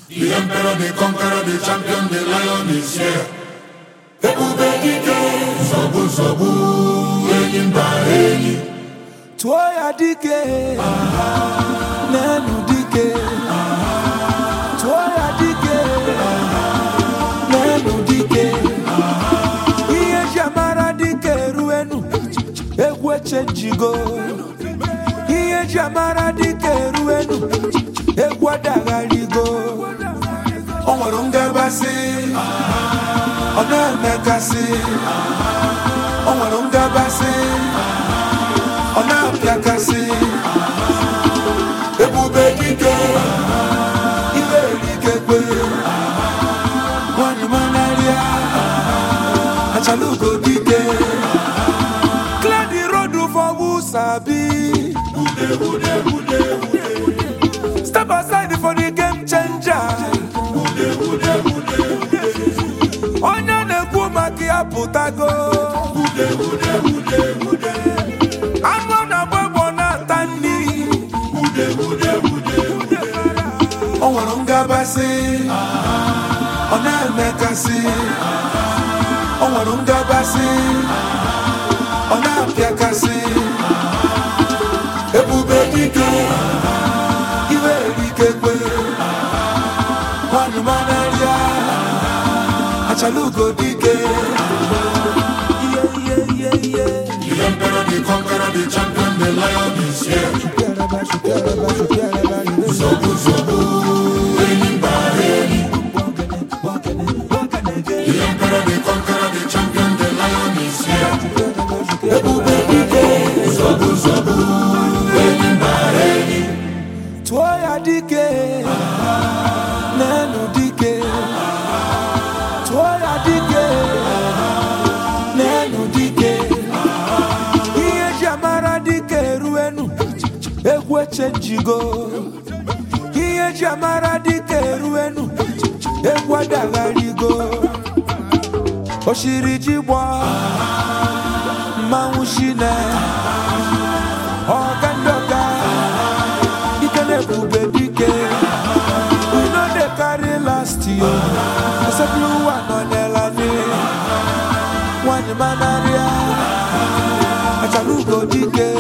The emperor, the conqueror, the champion, the lion is here. Ebube dike, zobu zobu, enyi mba enyi. Tuoya dike, nenu dike. Tuoya dike, nenu dike. Iye jamara dike ruenu, egwe chenjigo. Iye jamara dike ruenu, egwe dagarigo. Onwarunga basi, onamekasi. Onwarunga basi, onapyakasi. Ebube dike, iwe dike kwe. Wani manaria, achalugo dike. Clear the road for who sabi. Step aside for the game changer. Onya nekwu maki aputago. Amo na bwebo na tani. Onwarunga basi, ona emekasi. Onwarunga basi, ona apyakasi. Ebube dike, iwe dike kwe. Wani manaria, achalugo dike. The emperor, the conqueror, the champion, the lion is here. Zobu zobu, enyi mba enyi. The emperor, the conqueror, the champion, the lion is here. Ebube dike, zobu zobu, enyi mba enyi. Tuoya dike, nenu dike. Tuoya dike, nenu dike. Iye jamara dike ruenu, egwe chenjigo. Iye jamara dike ruenu, egwe dagarigo. Oshiri jibwa, maushine. Ogandoga, ikene bube dike. We know they carry last year. I said blue one on Elani. One manaria, achalugo dike.